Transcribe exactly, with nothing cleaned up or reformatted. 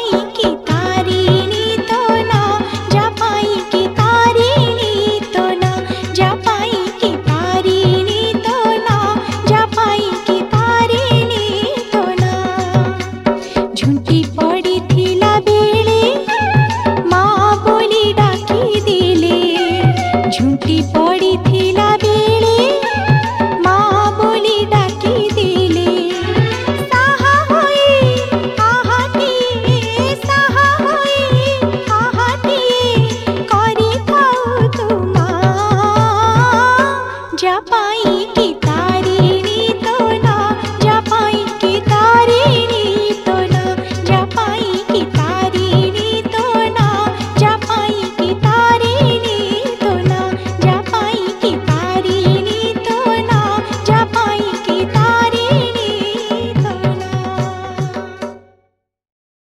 की तारिणी तो ना जा पाई की तारिणी तो ना जा पाई की तारिणी तो ना जा पाई की तारिणी तो ना झुंटी पड़ी थिला बेले माँ बोली डाकी देले झुंटी पड़ी थिला बेले माँ बोली डाकी देले साहा होई आहाती साहा होई आहाती करी थाउ तुमा जा पाई